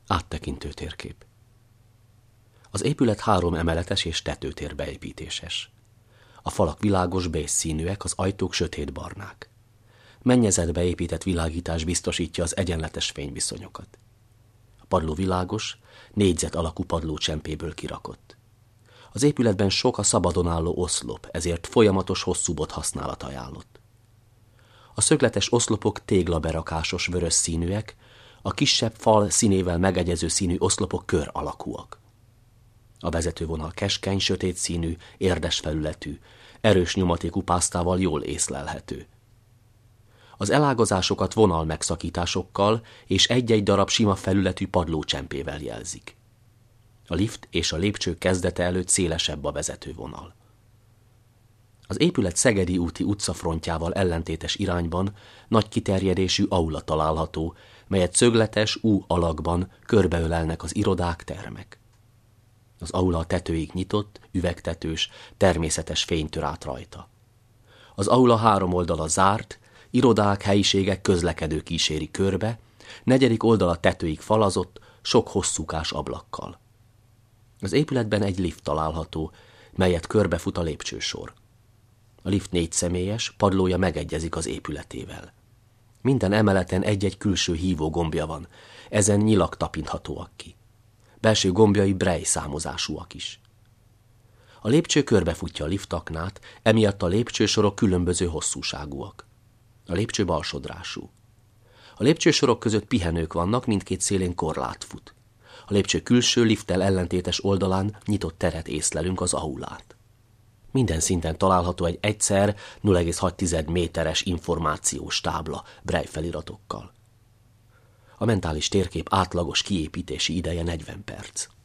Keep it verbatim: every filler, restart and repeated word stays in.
Áttekintő térkép. Az épület három emeletes és tetőtérbeépítéses. A falak világos bézs színűek, az ajtók sötétbarnák. Mennyezetbe épített világítás biztosítja az egyenletes fényviszonyokat. A padló világos, négyzet alakú padlócsempéből kirakott. Az épületben sok a szabadon álló oszlop, ezért folyamatos hosszú bot használat ajánlott. A szögletes oszlopok téglaberakásos vörös színűek, a kisebb fal színével megegyező színű oszlopok kör alakúak. A vezetővonal keskeny, sötét színű, érdes felületű, erős nyomatékú pásztával jól észlelhető. Az elágazásokat vonal megszakításokkal és egy-egy darab sima felületű padlócsempével jelzik. A lift és a lépcső kezdete előtt szélesebb a vezetővonal. Az épület Szegedi úti utcafrontjával ellentétes irányban nagy kiterjedésű aula található, melyet szögletes U alakban körbeölelnek az irodák, termek. Az aula a tetőig nyitott, üvegtetős, természetes fény tör át rajta. Az aula három oldala zárt, irodák, helyiségek, közlekedő kíséri körbe, negyedik oldala tetőig falazott, sok hosszúkás ablakkal. Az épületben egy lift található, melyet körbefut a lépcsősor. A lift négy személyes, padlója megegyezik az épületével. Minden emeleten egy-egy külső hívó gombja van, ezen nyilak tapinthatóak ki. Belső gombjai Braille számozásúak is. A lépcső körbefutja a liftaknát, emiatt a lépcsősorok különböző hosszúságúak. A lépcső balsodrású. A lépcsősorok között pihenők vannak, mindkét szélén korlát fut. A lépcső külső lifttel ellentétes oldalán nyitott teret észlelünk, az aulát. Minden szinten található egy egyszer nulla egész hat méteres információs tábla Braille feliratokkal. A mentális térkép átlagos kiépítési ideje negyven perc.